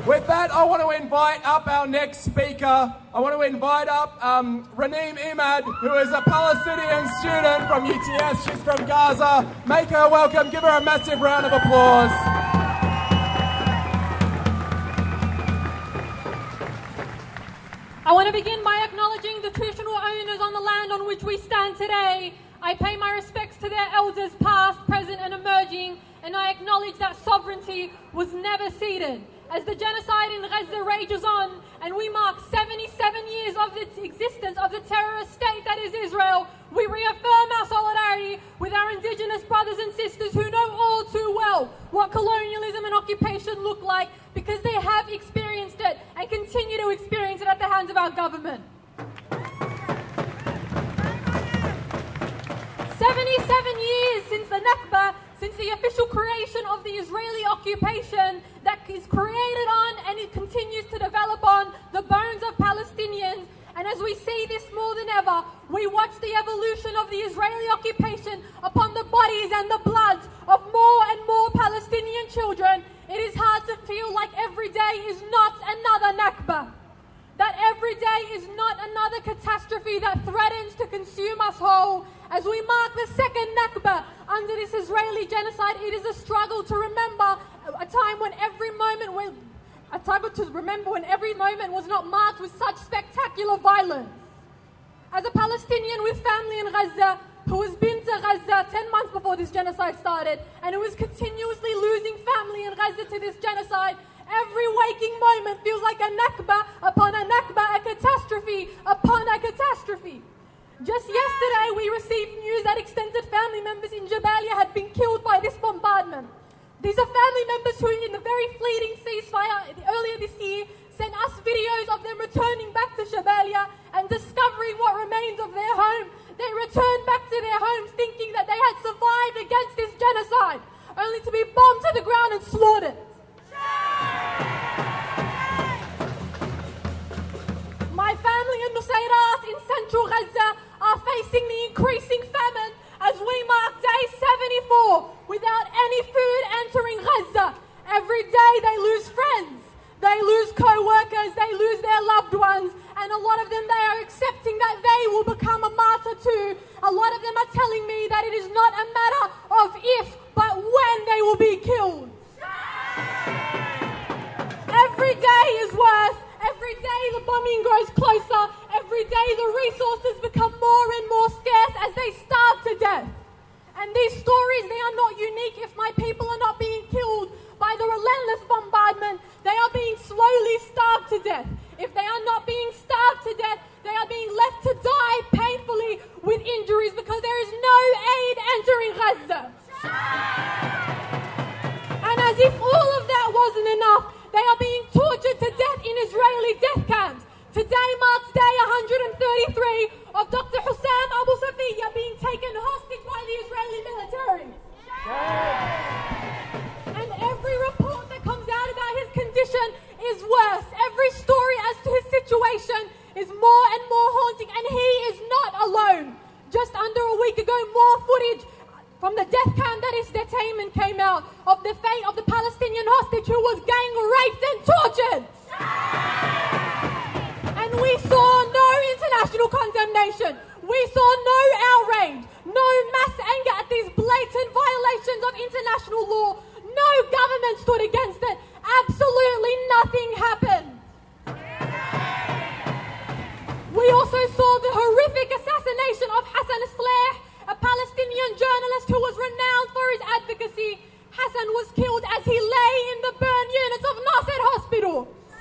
With that, I want to invite up our next speaker. I want to invite up Raneem Imad, who is a Palestinian student from UTS. She's from Gaza. Make her welcome. Give her a massive round of applause. I want to begin by acknowledging the traditional owners on the land on which we stand today. I pay my respects to their elders past, present and emerging, and I acknowledge that sovereignty was never ceded. As the genocide in Gaza rages on and we mark 77 years of its existence of the terrorist state that is Israel, we reaffirm our solidarity with our indigenous brothers and sisters who know all too well what colonialism and occupation look like because they have experienced it and continue to experience it at the hands of our government. 77 years since the Nakba, since the official creation of the Israeli occupation that is created on and it continues to develop on the bones of Palestinians. And as we see this more than ever, we watch the evolution of the Israeli occupation upon the bodies and the bloods of more and more Palestinian children. It is hard to feel like every day is not another Nakba. That every day is not another catastrophe that threatens to consume us whole. As we mark the second Nakba under this Israeli genocide, it is a struggle to remember a time when every moment was not marked with such spectacular violence. As a Palestinian with family in Gaza, who has been to Gaza 10 months before this genocide started, and who is continuously losing family in Gaza to this genocide, every waking moment feels like a Nakba upon a Nakba, a catastrophe upon a catastrophe. Just yesterday, we received news that extended family members in Jabalia had been killed by this bombardment. These are family members who, in the very fleeting ceasefire earlier this year, sent us videos of them returning back to Jabalia and discovering what remains of their home. They returned back to their homes thinking that they had survived against this genocide, only to be bombed to the ground and slaughtered. My family in Nusayrat in central Gaza are facing the increasing famine as we mark day 74 without any food entering Gaza. Every day they lose friends, they lose co-workers, they lose their loved ones, and a lot of them, they are accepting that they will become a martyr too. A lot of them are telling me that it is not a matter of if, but when they will be killed. Every day is worse. Every day the bombing grows closer. Every day the resources become more and more scarce as they starve to death. And these stories, they are not unique. If my people are not being killed by the relentless bombardment, they are being slowly starved to death. If they are not being starved to death, they are being left to die painfully with injuries because there is no aid entering Gaza. And as if all of that wasn't enough, they are being tortured to death in Israeli death camps. Today marks day 133 of Dr. Hussam Abu Safiya being taken hostage by the Israeli military. And every report that comes out about his condition is worse. Every story as to his situation is more and more haunting, and he is not alone. Just under a week ago, more footage from the death camp that is detainment came out of the fate of the Palestinian hostage who was gang raped and tortured. And we saw no international condemnation. We saw no outrage, no mass anger at these blatant violations of international law. No government stood against it. Absolutely nothing happened. We also saw the horrific assassination of Hassan Sleh, a Palestinian journalist who was renowned for his advocacy. Hassan was killed as he lay in the burn units of Nasser Hospital.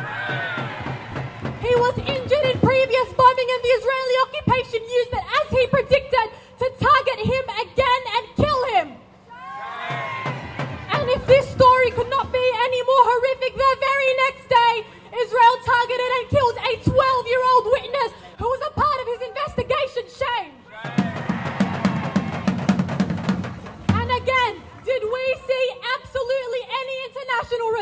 He was injured in previous bombing, and the Israeli occupation used it, as he predicted, to target him again and kill him. And if this story could not be any more horrific, the very next day, Israel targeted and killed a 12-year-old witness who was a part of his investigation. Shame. And again, did we see absolutely any international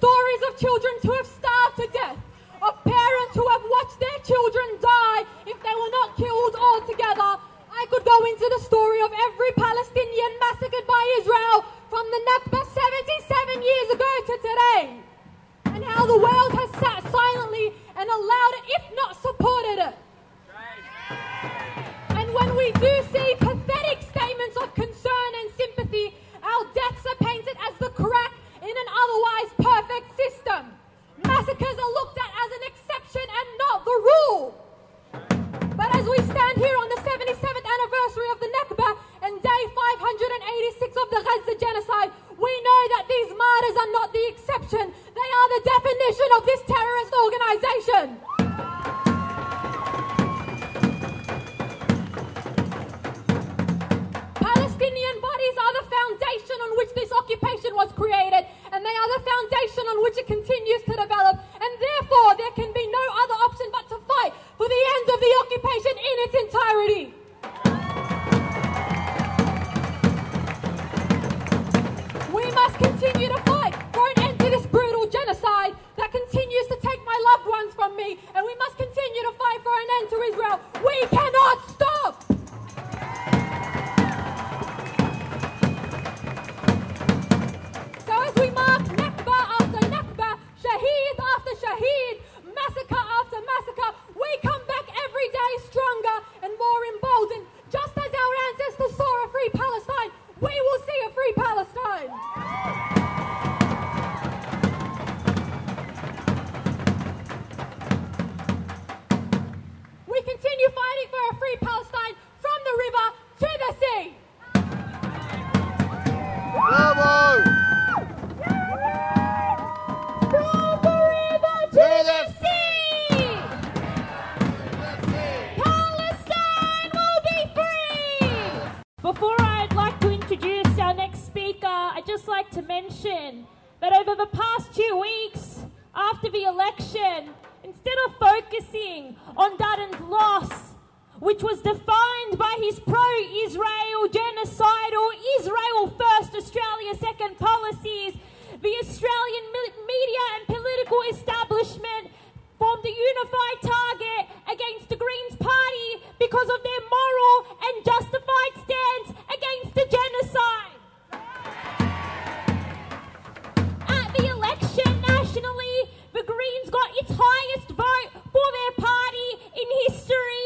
stories of children who have starved to death, of parents who have watched their children die if they were not killed altogether. I could go into the story of every Palestinian massacred by Israel from the Nakba 77 years ago to today, and how the world has sat silently and allowed it, if not supported it. And when we do see pathetic statements of concern and sympathy, our deaths are painted as the crack in an otherwise perfect system. Massacres are looked at as an exception and not the rule. But as we stand here on the 77th anniversary of the Nakba and day 586 of the Gaza genocide, we know that these martyrs are not the exception. They are the definition of this terrorist organization. Palestinian bodies are the foundation on which this occupation was created, and they are the foundation on which it continues to develop, and therefore there can be no other option but to fight for the end of the occupation in its entirety. We must continue to fight for an end to this brutal genocide that continues to take my loved ones from me, and we must continue to fight for an end to Israel. We cannot stop! So as we mark Nakba after Nakba, Shaheed after Shaheed, massacre after massacre, we come back every day stronger and more emboldened. Just as our ancestors saw a free Palestine, we will see a free Palestine. We continue fighting for a free Palestine from the river to the sea. Bravo! From the river to the sea. Palestine will be free. Before I'd like to introduce our next speaker, I'd just like to mention that over the past 2 weeks after the election, instead of focusing on Dutton's loss, which was defined by his pro-Israel genocidal Israel First, Australia Second policies, the Australian media and political establishment formed a unified target against the Greens Party because of their moral and justified stance against the genocide. At the election nationally, the Greens got its highest vote for their party in history.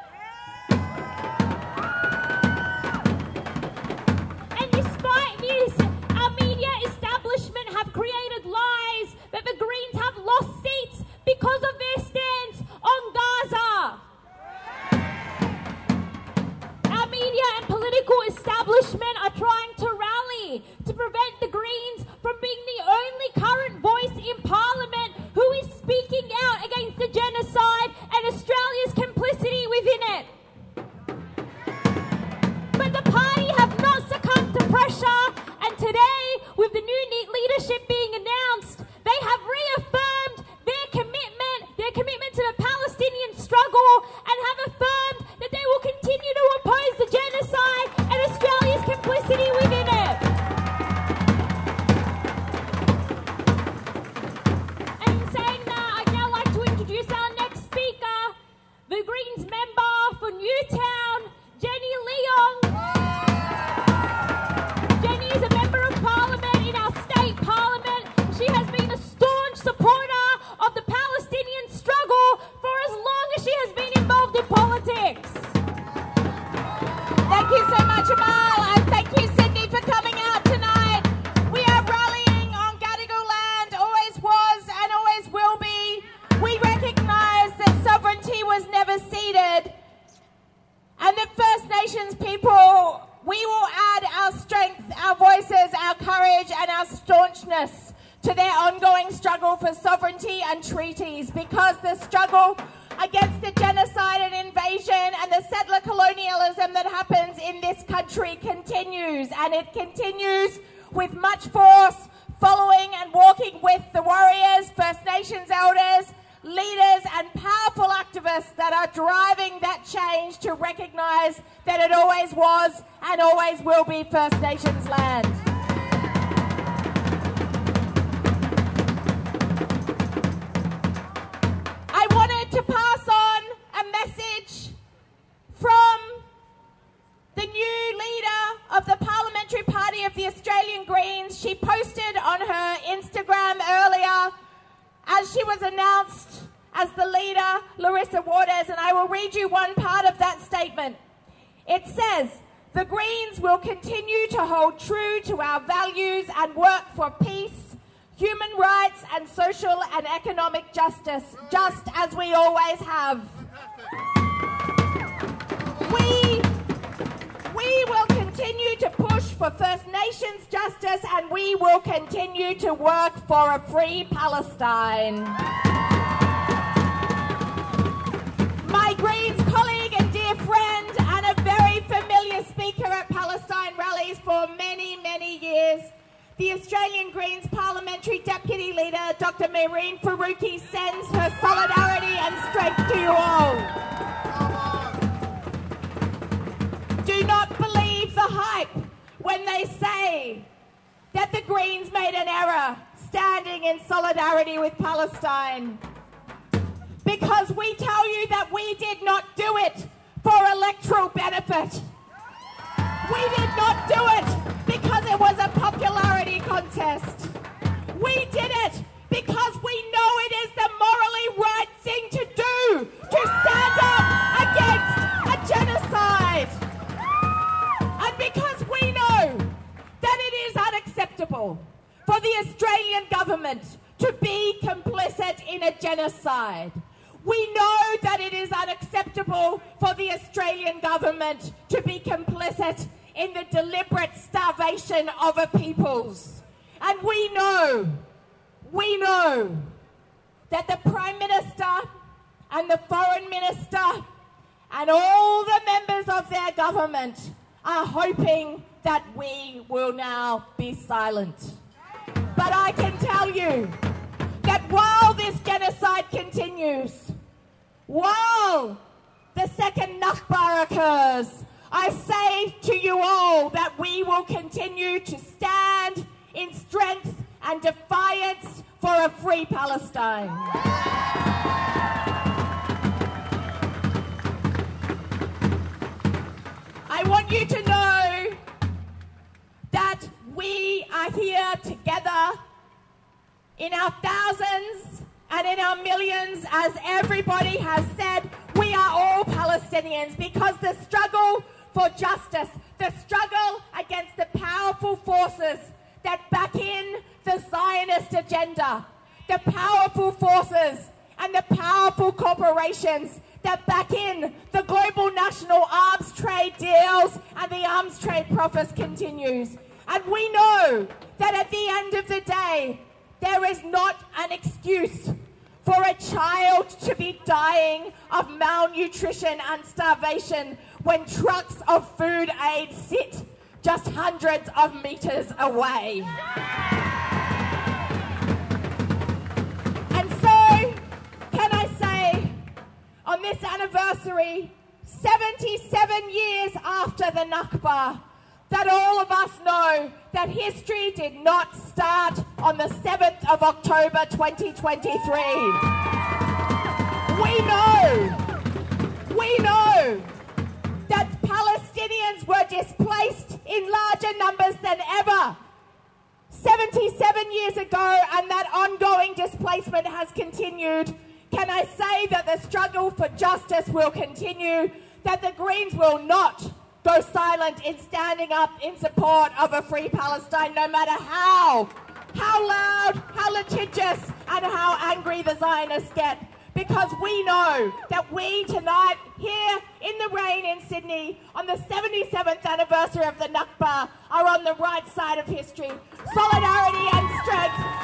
And despite this, our media establishment have created lies that the Greens have lost seats because of their stance on Gaza. Our media and political establishment are trying to rally to prevent the Greens from being the only current voice in Parliament who is speaking out against the genocide and Australia's complicity within it. But the party have not succumbed to pressure, and today, with the new leadership being announced, they have reaffirmed their commitment to the Palestinian struggle, and have affirmed that they will continue to oppose the genocide and Australia's complicity within it. And in saying that, I'd now like to introduce our next speaker, the Greens member for Newtown, Jenny Leong. Jenny is a member of Parliament in our state Parliament. She has been a staunch supporter of the Palestinian struggle for as long as she has been involved in politics. Thank you so much, Amal, and thank you, Sydney, for coming out tonight. We are rallying on Gadigal land, always was and always will be. We recognise that sovereignty was never ceded, and that First Nations people, we will add our strength, our voices, our courage and our staunchness to their ongoing struggle for sovereignty and treaties, because the struggle against the genocide and invasion and the settler colonialism that happens in this country continues, and it continues with much force, following and walking with the warriors, First Nations elders, leaders and powerful activists that are driving that change to recognise that it always was and always will be First Nations land. Australian Greens. She posted on her Instagram earlier as she was announced as the leader, Larissa Waters, and I will read you one part of that statement. It says, "The Greens will continue to hold true to our values and work for peace, human rights and social and economic justice, just as we always have. We will continue to push for First Nations justice, and we will continue to work for a free Palestine." My Greens colleague and dear friend and a very familiar speaker at Palestine rallies for many, many years, the Australian Greens Parliamentary Deputy Leader, Dr. Mehreen Faruqi, sends her solidarity and strength to you all. Do not believe the hype when they say that the Greens made an error standing in solidarity with Palestine. Because we tell you that we did not do it for electoral benefit. We did not do it because it was a popularity contest. We did it because we know it is the morally right thing to do, to stand up against a genocide. And because we know that it is unacceptable for the Australian government to be complicit in a genocide. We know that it is unacceptable for the Australian government to be complicit in the deliberate starvation of a peoples. And we know that the Prime Minister and the Foreign Minister and all the members of their government are hoping that we will now be silent. But I can tell you that while this genocide continues, while the second Nakba occurs, I say to you all that we will continue to stand in strength and defiance for a free Palestine. I want you to know that we are here together in our thousands and in our millions, as everybody has said. We are all Palestinians because the struggle for justice, the struggle against the powerful forces that back in the Zionist agenda, the powerful forces and the powerful corporations that back in the global national arms trade deals and the arms trade profits continues. And we know that at the end of the day, there is not an excuse for a child to be dying of malnutrition and starvation when trucks of food aid sit just hundreds of meters away. And so, can I say, on this anniversary, 77 years after the Nakba, that all of us know that history did not start on the 7th of October 2023. We know that Palestinians were displaced in larger numbers than ever 77 years ago, and that ongoing displacement has continued. Can I say that the struggle for justice will continue, that the Greens will not go silent in standing up in support of a free Palestine, no matter how loud, how litigious, and how angry the Zionists get. Because we know that we tonight, here in the rain in Sydney, on the 77th anniversary of the Nakba, are on the right side of history. Solidarity and strength